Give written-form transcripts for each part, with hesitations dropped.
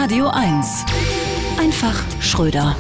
Radio 1. Einfach Schröder.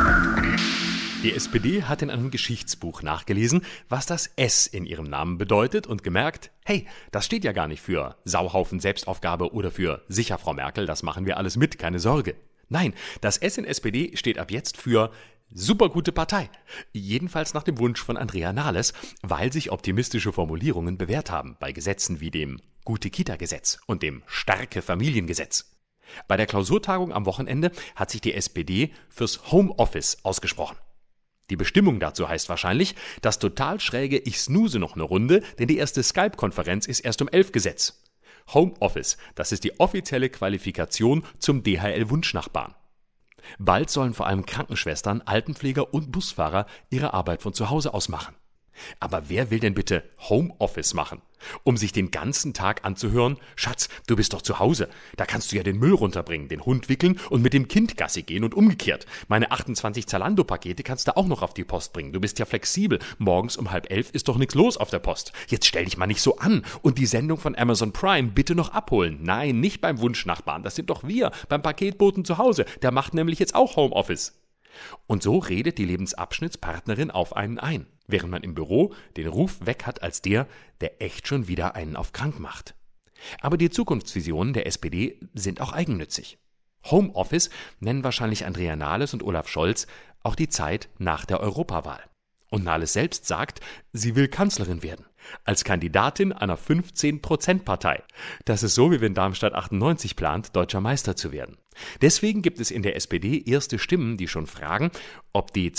Die SPD hat in einem Geschichtsbuch nachgelesen, was das S in ihrem Namen bedeutet und gemerkt, hey, das steht ja gar nicht für Sauhaufen Selbstaufgabe oder für sicher, Frau Merkel, das machen wir alles mit, keine Sorge. Nein, das S in SPD steht ab jetzt für supergute Partei. Jedenfalls nach dem Wunsch von Andrea Nahles, weil sich optimistische Formulierungen bewährt haben bei Gesetzen wie dem Gute-Kita-Gesetz und dem Starke-Familiengesetz. Bei der Klausurtagung am Wochenende hat sich die SPD fürs Homeoffice ausgesprochen. Die Bestimmung dazu heißt wahrscheinlich, das total schräge Ich snooze noch eine Runde, denn die erste Skype-Konferenz ist erst um 11 gesetzt. Homeoffice, das ist die offizielle Qualifikation zum DHL-Wunschnachbarn. Bald sollen vor allem Krankenschwestern, Altenpfleger und Busfahrer ihre Arbeit von zu Hause aus machen. Aber wer will denn bitte Homeoffice machen? Um sich den ganzen Tag anzuhören, Schatz, du bist doch zu Hause, da kannst du ja den Müll runterbringen, den Hund wickeln und mit dem Kind Gassi gehen und umgekehrt. Meine 28 Zalando-Pakete kannst du auch noch auf die Post bringen, du bist ja flexibel, morgens um 10:30 ist doch nichts los auf der Post. Jetzt stell dich mal nicht so an und die Sendung von Amazon Prime bitte noch abholen. Nein, nicht beim Wunschnachbarn, das sind doch wir, beim Paketboten zu Hause, der macht nämlich jetzt auch Homeoffice. Und so redet die Lebensabschnittspartnerin auf einen ein, während man im Büro den Ruf weg hat als der echt schon wieder einen auf krank macht. Aber die Zukunftsvisionen der SPD sind auch eigennützig. Homeoffice nennen wahrscheinlich Andrea Nahles und Olaf Scholz auch die Zeit nach der Europawahl. Und Nahles selbst sagt, sie will Kanzlerin werden. Als Kandidatin einer 15%-Partei. Das ist so, wie wenn Darmstadt 98 plant, deutscher Meister zu werden. Deswegen gibt es in der SPD erste Stimmen, die schon fragen, ob die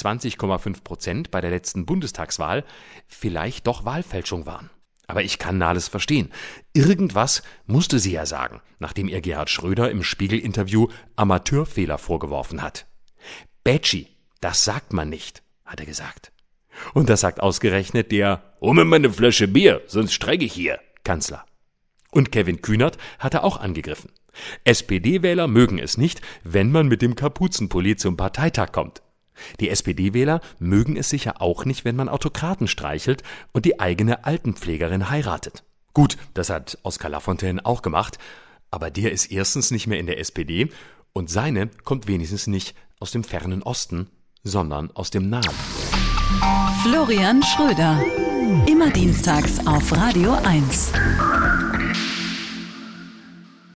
20,5% bei der letzten Bundestagswahl vielleicht doch Wahlfälschung waren. Aber ich kann Nahles verstehen. Irgendwas musste sie ja sagen, nachdem ihr Gerhard Schröder im Spiegel-Interview Amateurfehler vorgeworfen hat. Bätschi, das sagt man nicht, hat er gesagt. Und das sagt ausgerechnet der "Hol mir mal eine Flasche Bier, sonst streike ich hier" Kanzler. Und Kevin Kühnert hat er auch angegriffen. SPD-Wähler mögen es nicht, wenn man mit dem Kapuzenpulli zum Parteitag kommt. Die SPD-Wähler mögen es sicher auch nicht, wenn man Autokraten streichelt und die eigene Altenpflegerin heiratet. Gut, das hat Oskar Lafontaine auch gemacht, aber der ist erstens nicht mehr in der SPD und seine kommt wenigstens nicht aus dem fernen Osten, sondern aus dem Nahen. Florian Schröder. Immer dienstags auf Radio 1.